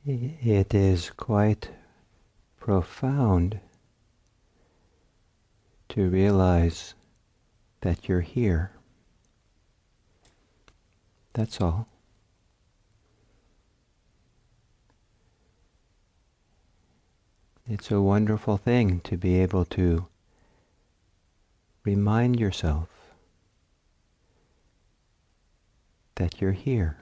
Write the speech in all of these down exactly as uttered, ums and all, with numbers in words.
It is quite profound to realize that you're here. That's all. It's a wonderful thing to be able to remind yourself that you're here.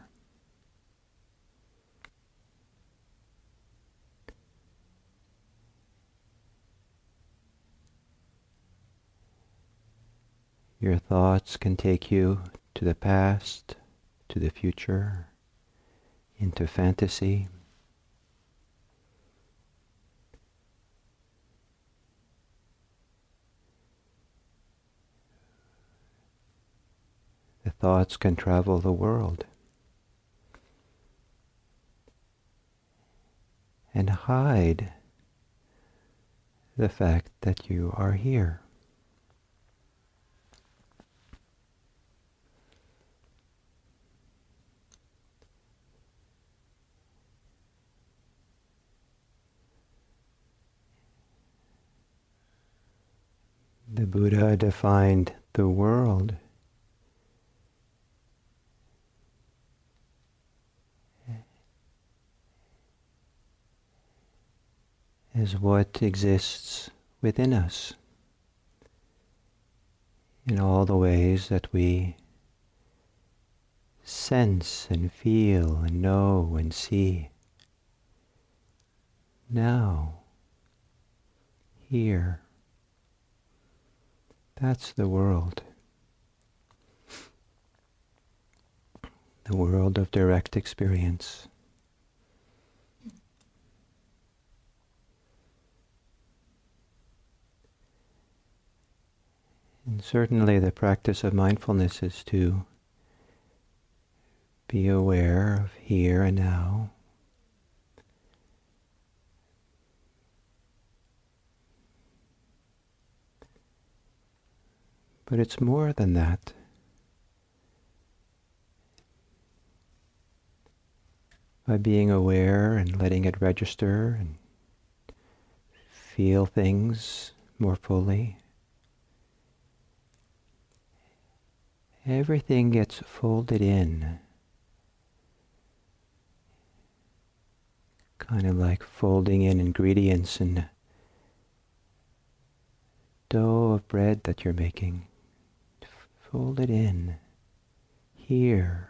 Your thoughts can take you to the past, to the future, into fantasy. The thoughts can travel the world and hide the fact that you are here. The Buddha defined the world as what exists within us in all the ways that we sense and feel and know and see. Now, here. That's the world. The world of direct experience. And certainly the practice of mindfulness is to be aware of here and now. But it's more than that. By being aware and letting it register and feel things more fully, everything gets folded in, kind of like folding in ingredients in dough of bread that you're making. Fold it in, here.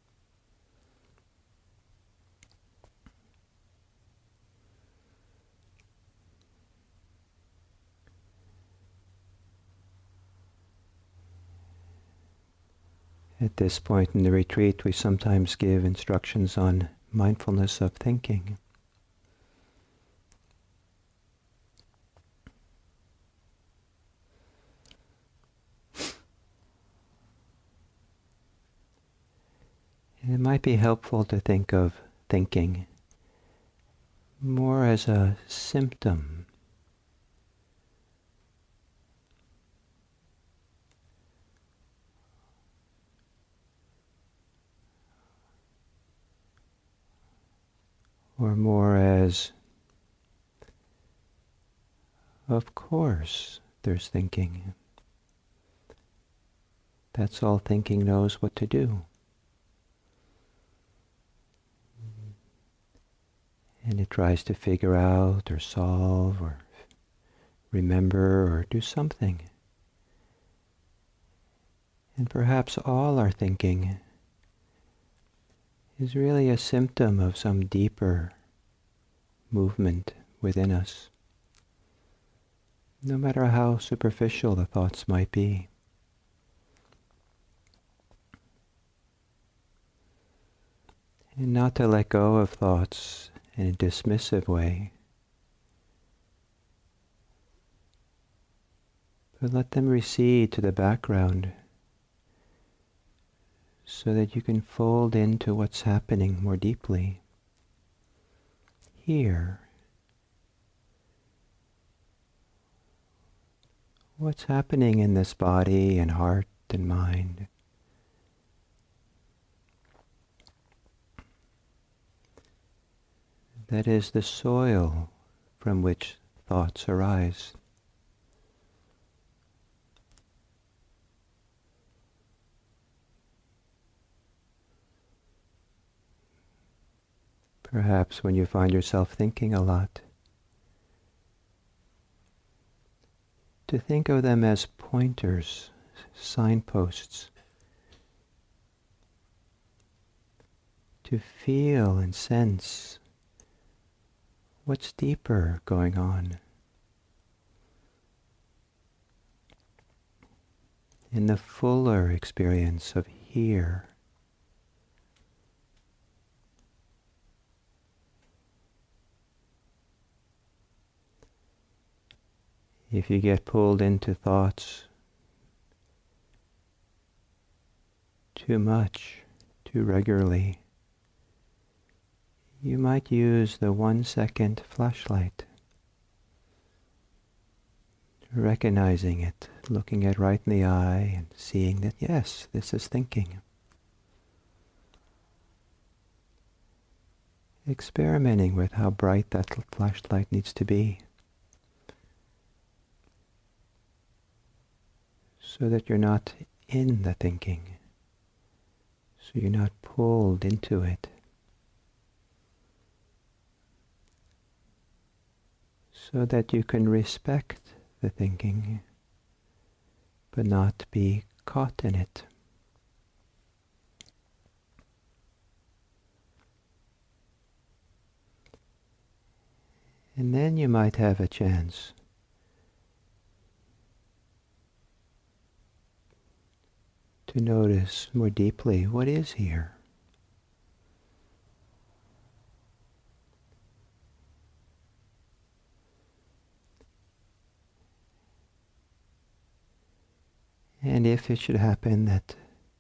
At this point in the retreat, we sometimes give instructions on mindfulness of thinking. It might be helpful to think of thinking more as a symptom. Or more as, of course, there's thinking. That's all thinking knows what to do. And it tries to figure out or solve or remember or do something. And perhaps all our thinking is really a symptom of some deeper movement within us, no matter how superficial the thoughts might be. And not to let go of thoughts in a dismissive way, but let them recede to the background so that you can fold into what's happening more deeply. Here. What's happening in this body and heart and mind? that is the soil from which thoughts arise. Perhaps when you find yourself thinking a lot, to think of them as pointers, signposts, to feel and sense what's deeper going on in the fuller experience of here. If you get pulled into thoughts too much, too regularly, you might use the one second flashlight, recognizing it, looking it right in the eye and seeing that, yes, this is thinking. Experimenting with how bright that flashlight needs to be, so that you're not in the thinking, so you're not pulled into it. So that you can respect the thinking, but not be caught in it. And then you might have a chance to notice more deeply what is here. And if it should happen that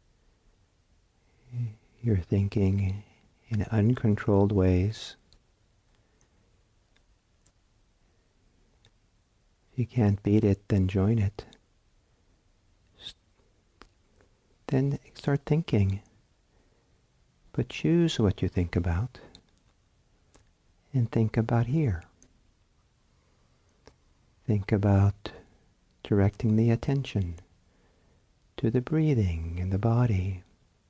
you're thinking in uncontrolled ways, if you can't beat it, then join it. Then start thinking, but choose what you think about, and think about here. Think about directing the attention to the breathing in the body.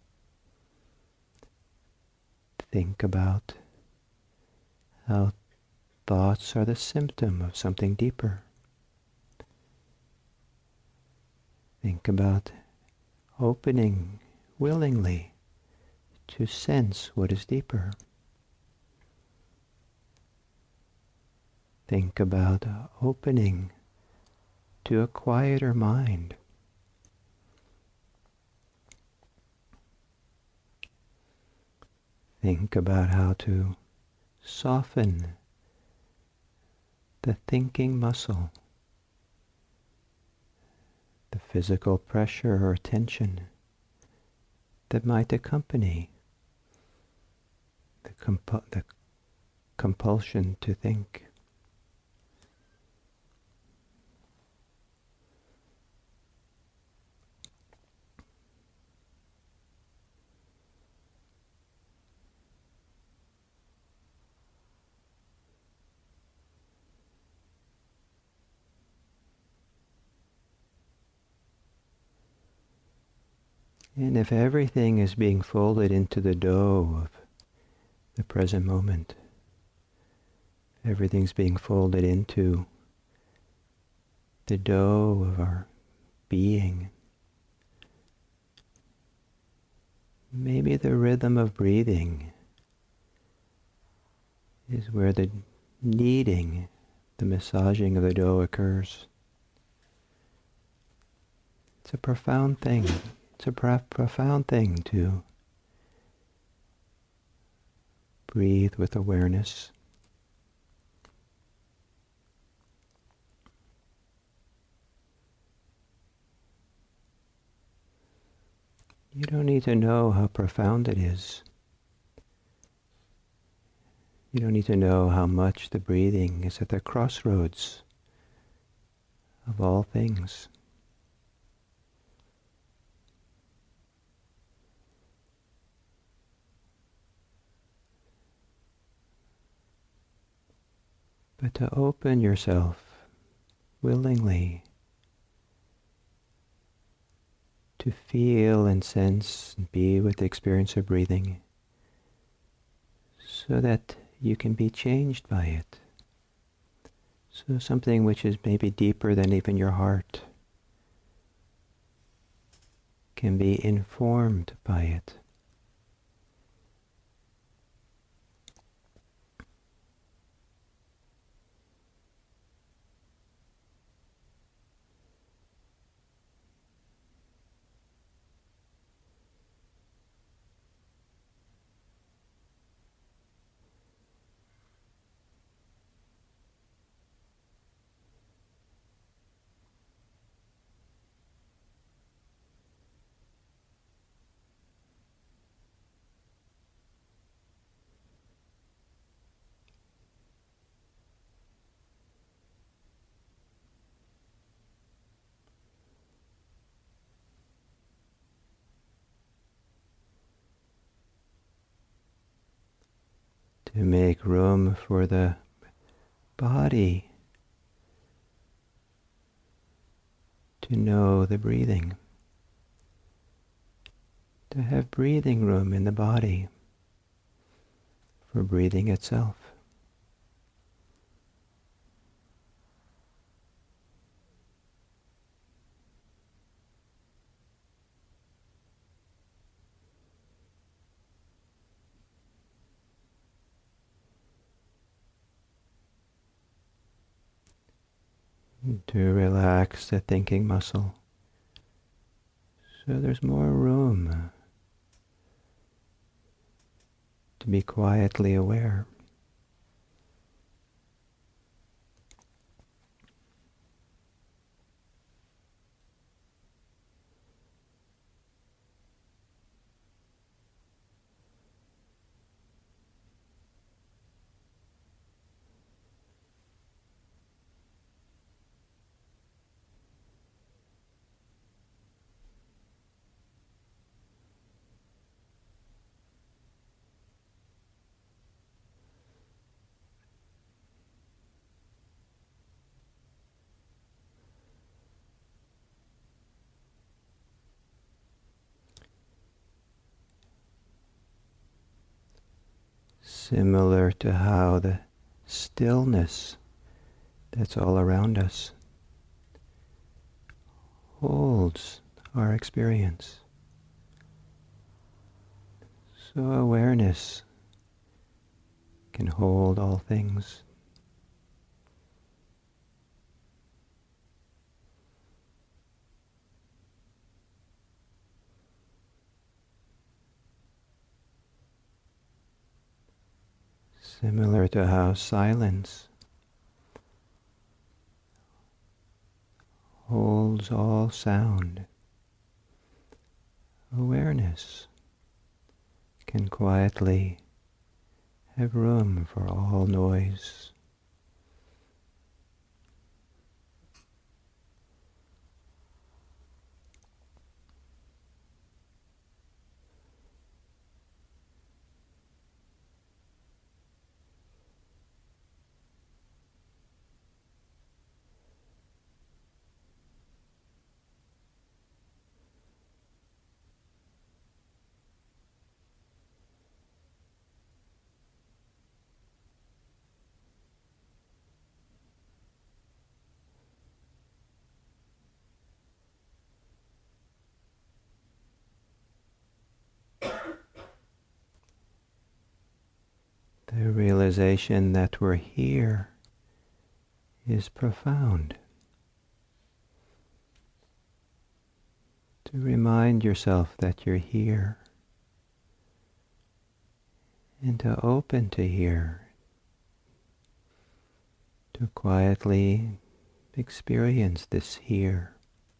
Think about how thoughts are the symptom of something deeper. Think about opening willingly to sense what is deeper. Think about opening to a quieter mind. Think about how to soften the thinking muscle, the physical pressure or tension that might accompany the, compu- the compulsion to think. And if everything is being folded into the dough of the present moment, everything's being folded into the dough of our being, maybe the rhythm of breathing is where the kneading, the massaging of the dough occurs. It's a profound thing. It's a pro- profound thing to breathe with awareness. You don't need to know how profound it is. You don't need to know how much the breathing is at the crossroads of all things. but to open yourself willingly to feel and sense and be with the experience of breathing, so that you can be changed by it. So something which is maybe deeper than even your heart can be informed by it. To make room for the body to know the breathing. To have breathing room in the body for breathing itself. To relax the thinking muscle, so there's more room to be quietly aware. Similar to how the stillness that's all around us holds our experience. So awareness can hold all things. Similar to how silence holds all sound, awareness can quietly have room for all noise. The realization that we're here is profound. To remind yourself that you're here and to open to here, to quietly experience this here.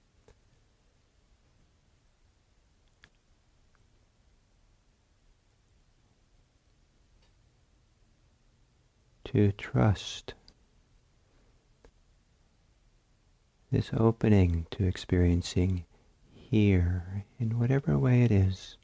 To trust this opening to experiencing here in whatever way it is.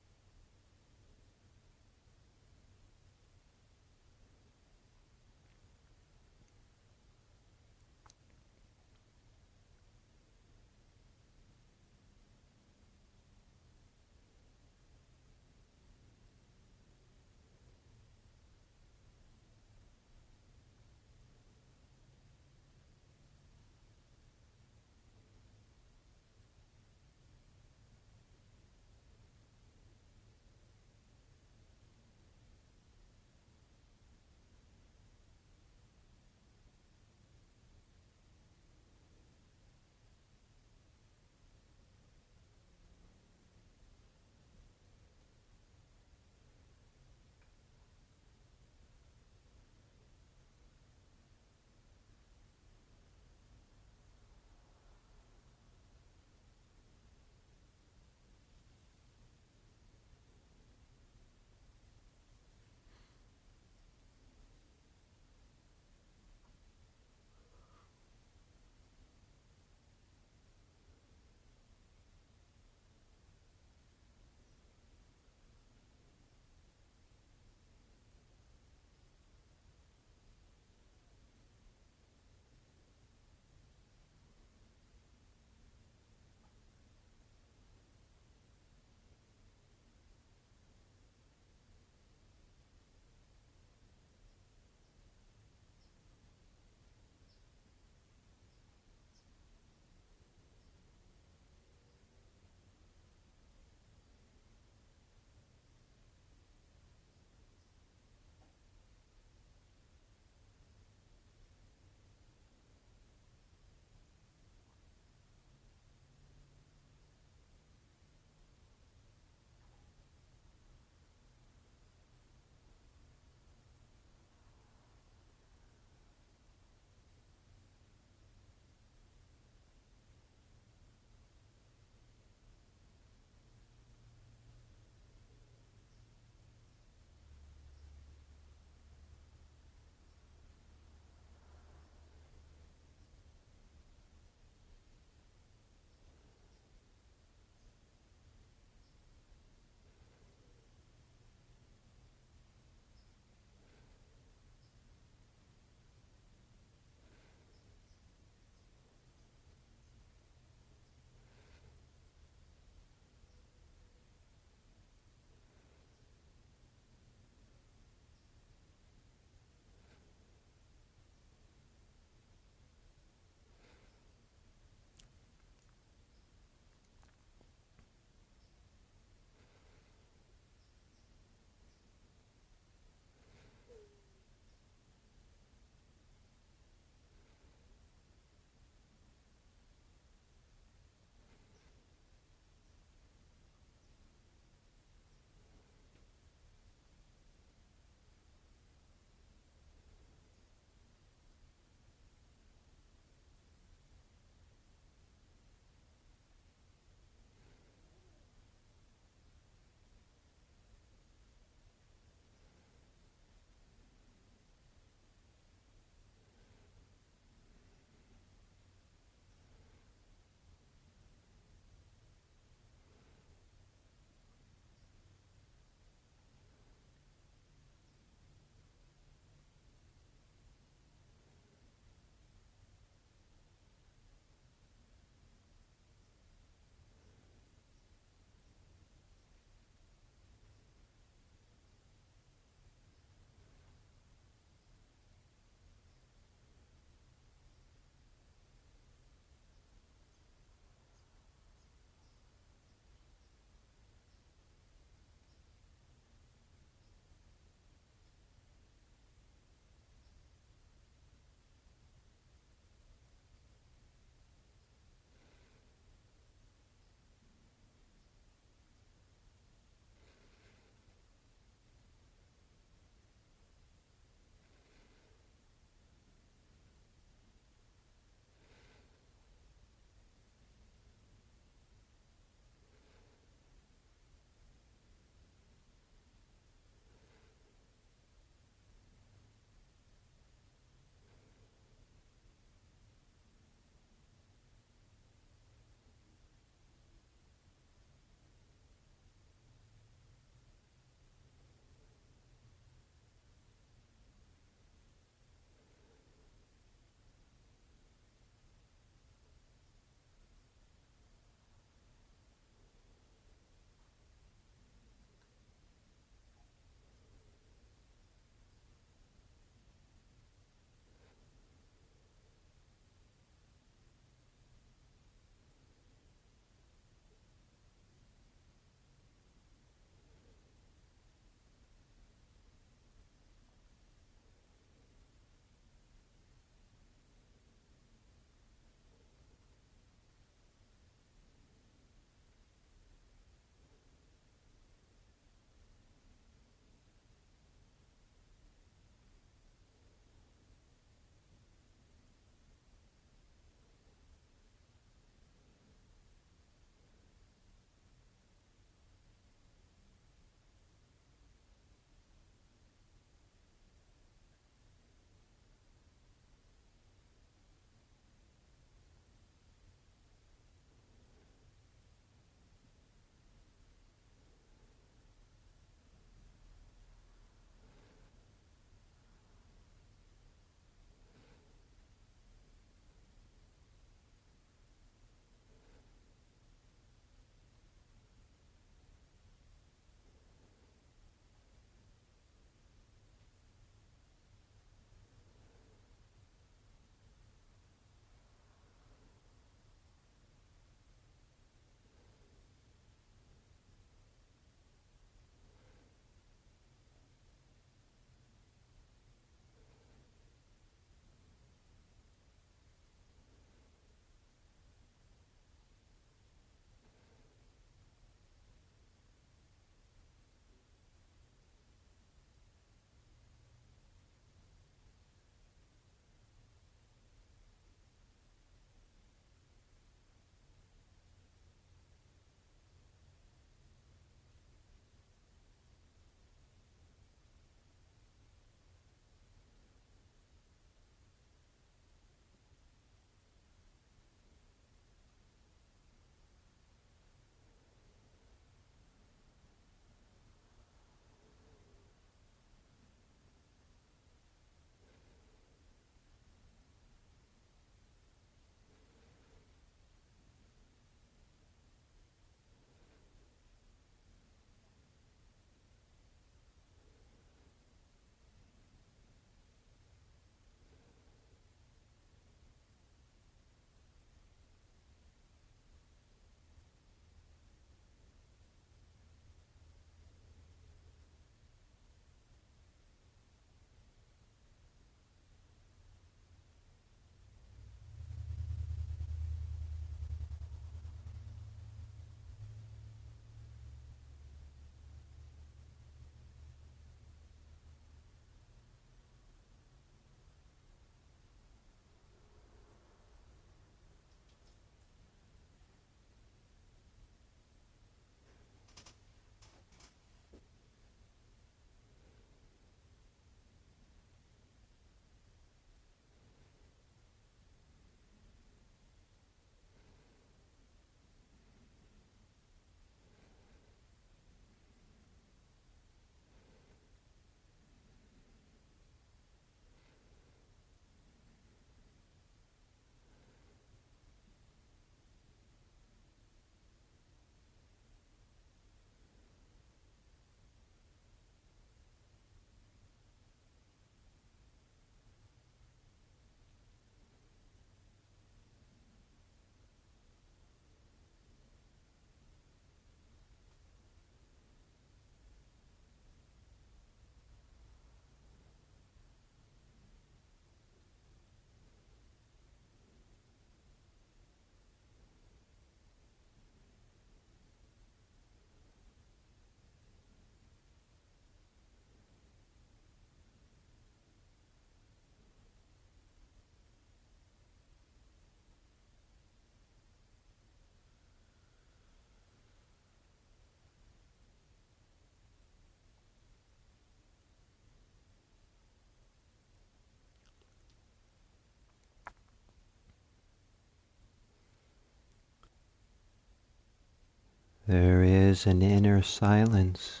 There is an inner silence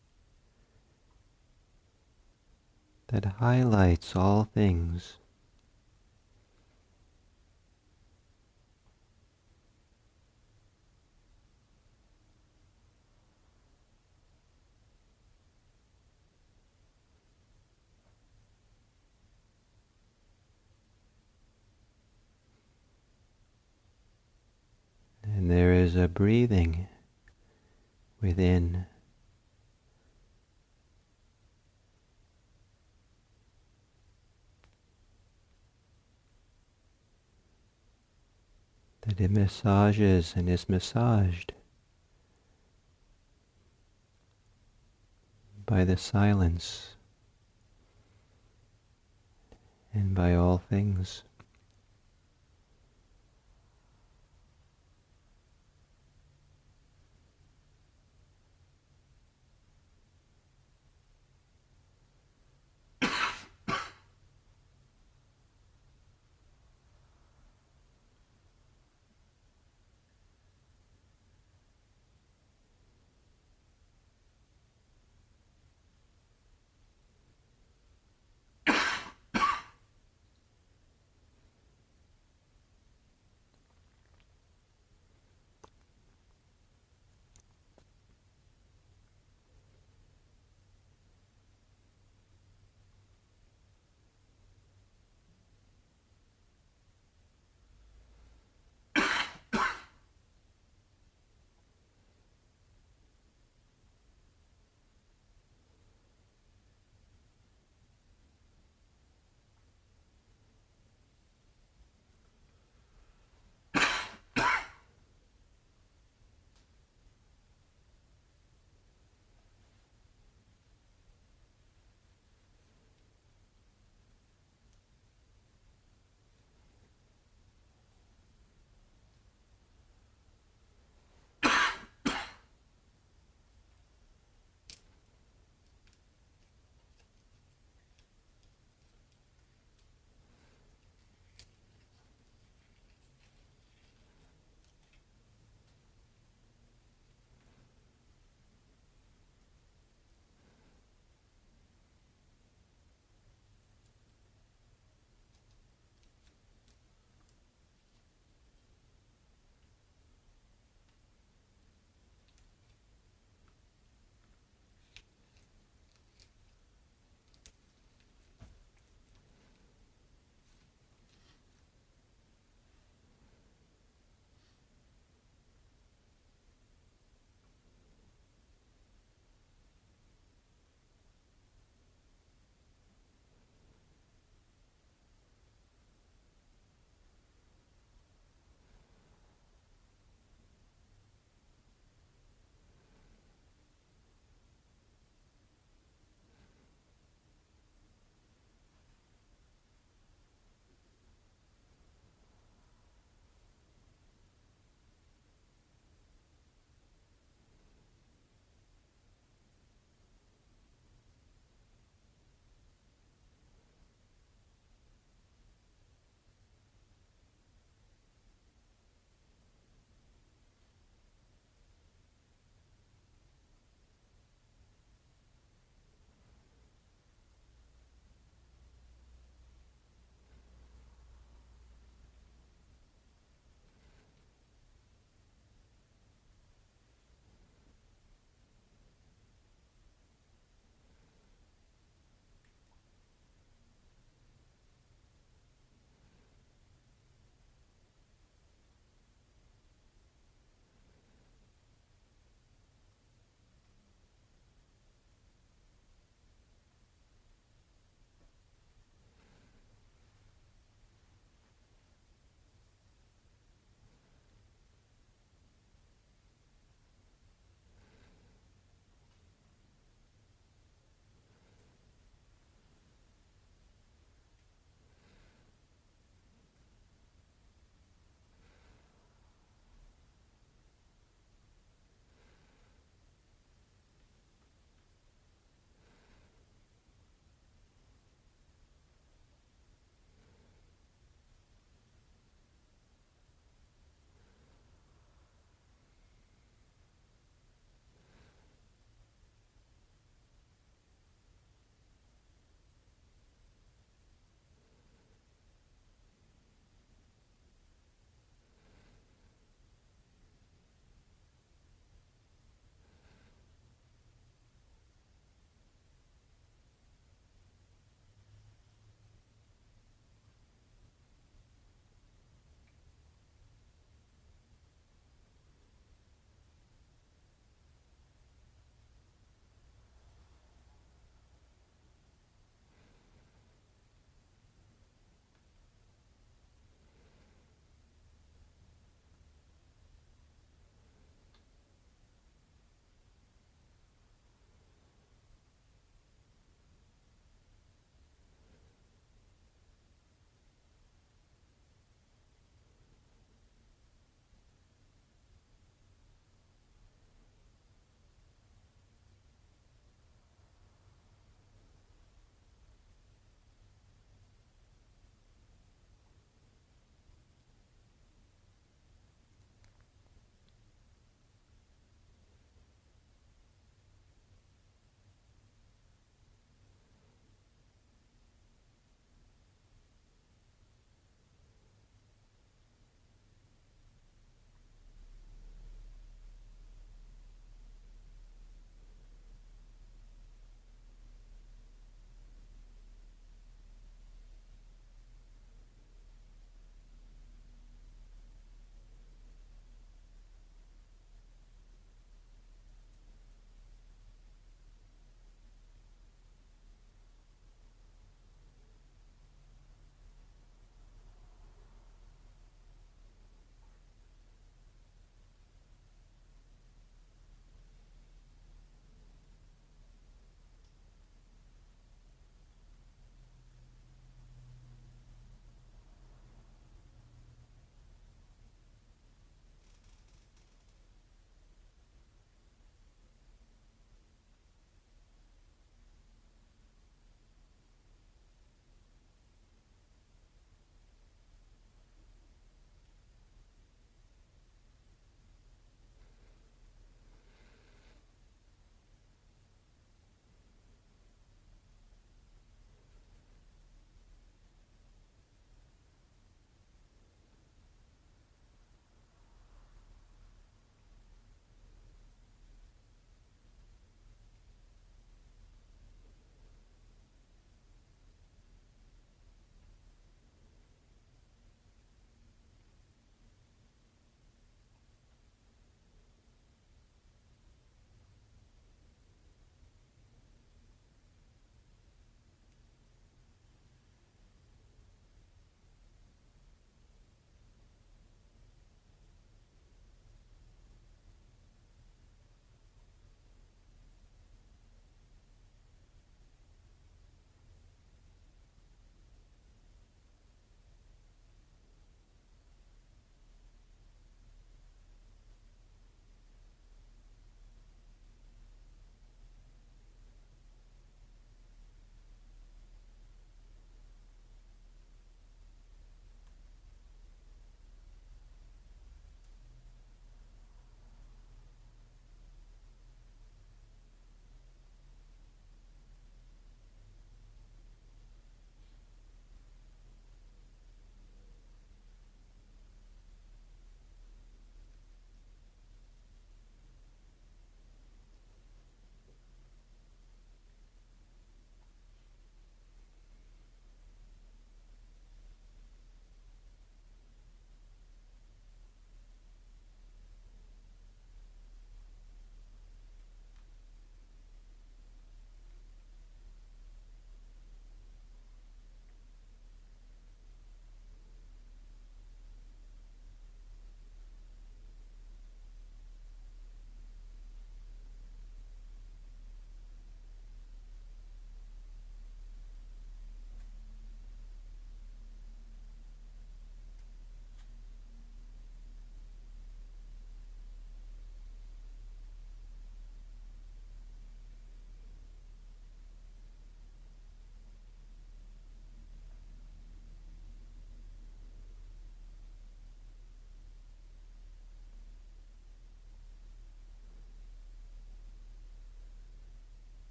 that highlights all things. And there is a breathing within. That it massages and is massaged by the silence and by all things.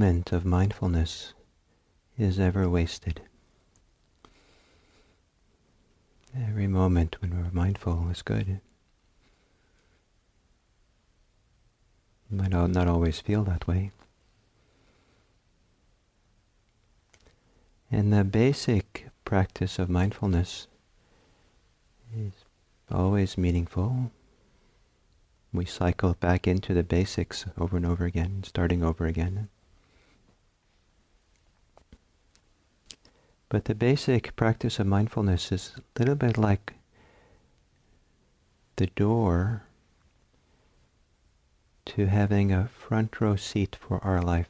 moment of mindfulness is ever wasted. Every moment when we're mindful is good. You might not always feel that way. And the basic practice of mindfulness is always meaningful. We cycle back into the basics over and over again, starting over again. But the basic practice of mindfulness is a little bit like the door to having a front row seat for our life.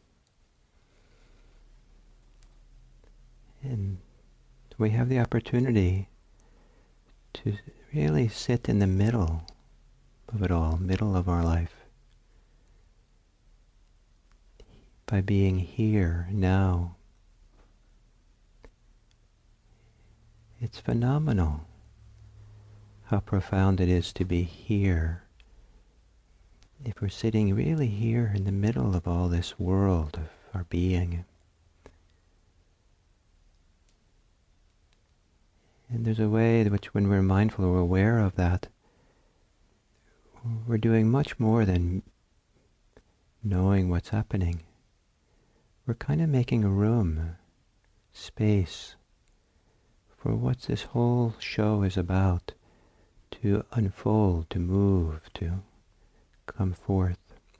And we have the opportunity to really sit in the middle of it all, middle of our life, by being here, now. It's phenomenal how profound it is to be here. If we're sitting really here in the middle of all this world of our being. And there's a way in which when we're mindful or aware of that, we're doing much more than knowing what's happening. We're kind of making a room, space, for what this whole show is about, to unfold, to move, to come forth.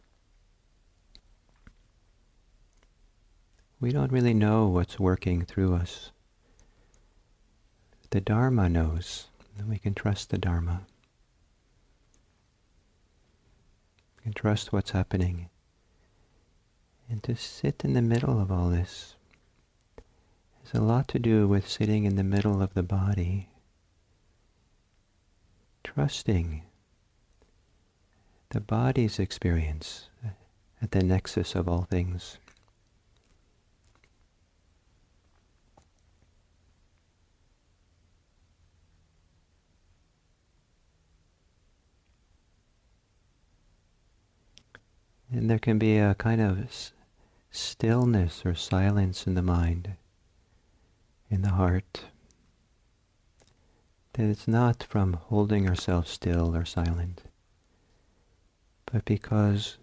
We don't really know what's working through us. The Dharma knows, and we can trust the Dharma. We can trust what's happening. And to sit in the middle of all this has a lot to do with sitting in the middle of the body, trusting the body's experience at the nexus of all things. And there can be a kind of s- stillness or silence in the mind, in the heart, that it's not from holding ourselves still or silent, but because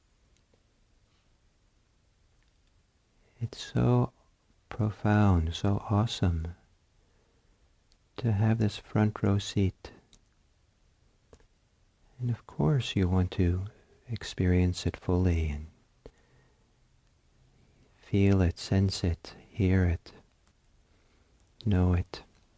it's so profound, so awesome to have this front row seat. And of course you want to experience it fully and feel it, sense it, hear it, know it.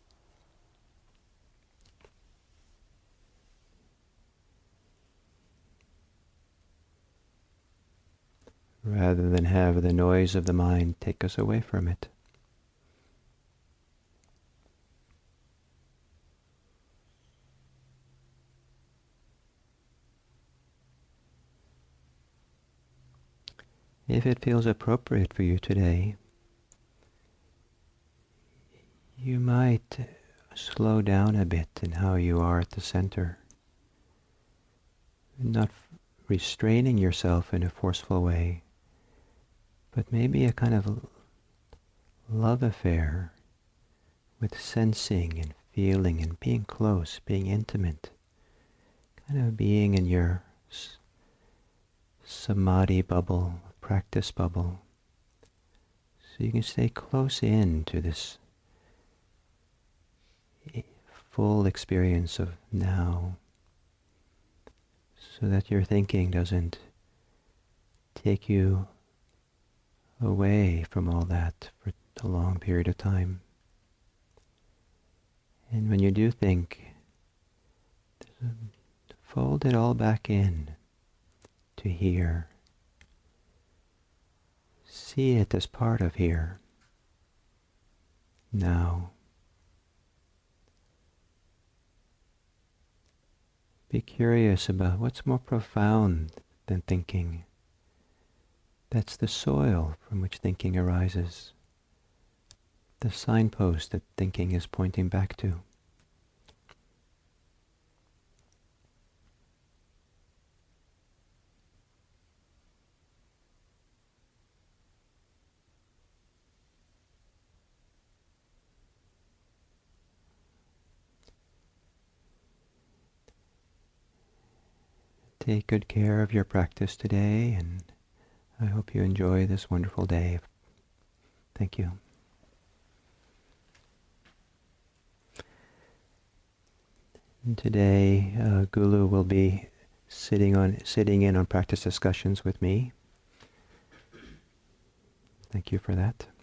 Rather than have the noise of the mind take us away from it. If it feels appropriate for you today, you might slow down a bit in how you are at the center, not restraining yourself in a forceful way, but maybe a kind of love affair with sensing and feeling and being close, being intimate, kind of being in your s- samadhi bubble, practice bubble, so you can stay close in to this full experience of now, so that your thinking doesn't take you away from all that for a long period of time. And when you do think, fold it all back in to here. See it as part of here, now. Be curious about what's more profound than thinking. That's the soil from which thinking arises, the signpost that thinking is pointing back to. take good care of your practice today, and I hope you enjoy this wonderful day. Thank you. And today, uh, Gulu will be sitting on sitting in on practice discussions with me. Thank you for that.